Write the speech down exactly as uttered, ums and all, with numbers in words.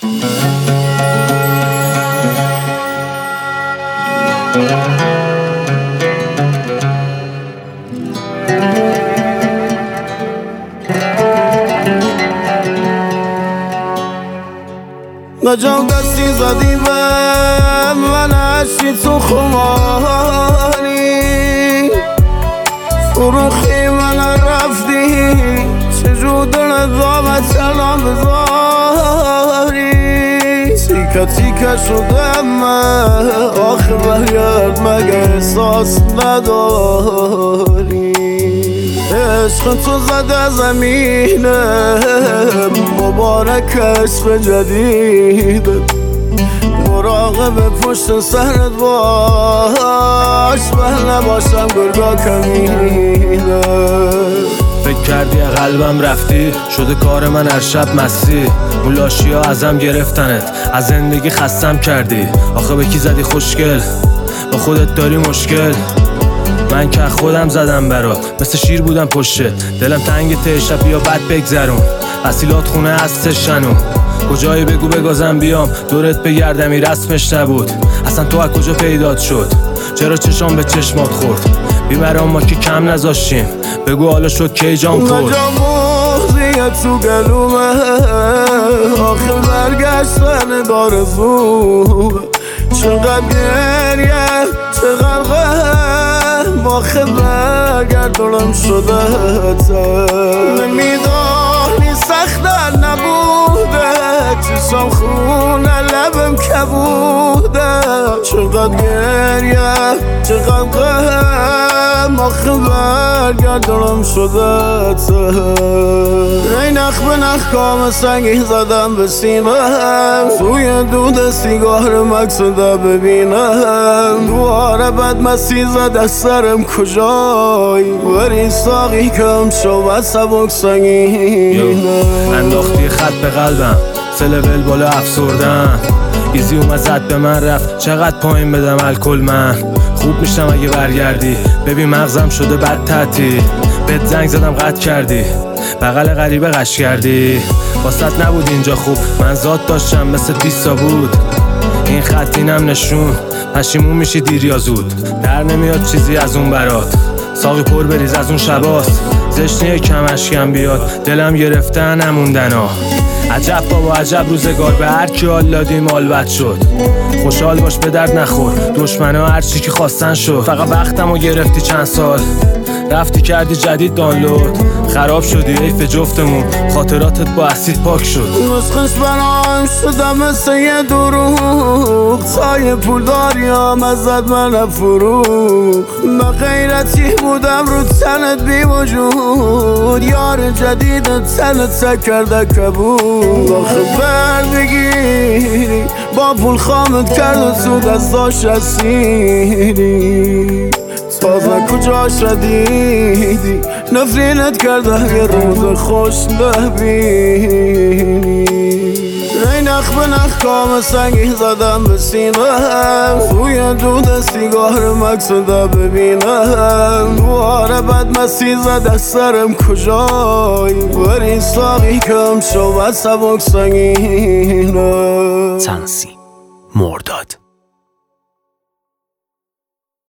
نجام دستی زدی به من عشقی تو خماری فروخی من رفتی چجور دل دامت سلام بذاری تیکه تیکه شدم آخه برگرد مگه احساس نداری عشق تو زده زمینه مبارک عشق جدید مراقب پشت سرت باش من نباشم گرگا کمینه فکر کردی قلبم رفتی شده کار من هر شب مستی اون لاشی ها ازم گرفتنت از زندگی خستم کردی آخه به کی زدی خوشگل با خودت داری مشکل من که خودم زدم برات مثل شیر بودم پشت دلم تنگ ته شب بیا بد بگذرون وسیلات خونه هستش شنو کجایی بگو بگازم بیام دورت بگردم این رسمش نبود اصلا تو از کجا پیدات شد چرا چشام به چشمات خورد بیمرام ما که کم نذاشتیم بگو حالا شد کی جام خورد اونجا موزیت تو گلومه آخه برگشتن دارزو چقدر گریه چقدر غم آخه برگردونم شده نمیدانی سختر نبوده چشم خونه لبم کبوده چقدر گریه چقدر غم آخه برگردونم شده ای نخ به نخ کام سنگی زدم به سیمم توی دود سیگار مقصوده ببینم دواره بد مسی زده سرم کجایی بری ساقی کم شو و سبک سنگینه انداختی خط به قلبم سلول بالا افسردم ایزی اومد زد به من رفت چقدر پایین بدم الکل من خوب میشم اگه برگردی ببین مغزم شده بد تعطیل بهت زنگ زدم قطع کردی بغل غریبه قش کردی واسط نبود اینجا خوب من ذات داشتم مثل دیستا بود این خط اینم نشون پشیمون میشی دیر یا زود در نمیاد چیزی از اون برات ساقی پر بریز از اون شباست زشنیه کم اشکم بیاد دلم گرفته نموندن ها عجب بابا عجب روزگار به هر کی حال دادیم حال بد شد خوشحال باش به درد نخور دشمنا هر چی که خواستن شد فقط وقتمو گرفتی چند سال رفتی کردی جدید دانلود خراب شدی حیف جفتمون خاطراتت با اسید پاک شد نسخش برام شدم مثل یه دروغ تای پول داریم ازت من فروخ من غیرتی بودم رو تنت بی وجود یار جدیدت تنت کرده کبود آخه بردگیری با پول خامت کرد و سود از داشت رسیدی تازه کجاش را دیدی نفرینت کرده یه روز خوش نبینی ای نخ به نخ کام سنگی زدم به سینم توی دود سیگار مقصوده ببینم دواره بد مسی زده سرم کجایی بری ساقی کم شو و سبک سنگینه تنسی مرداد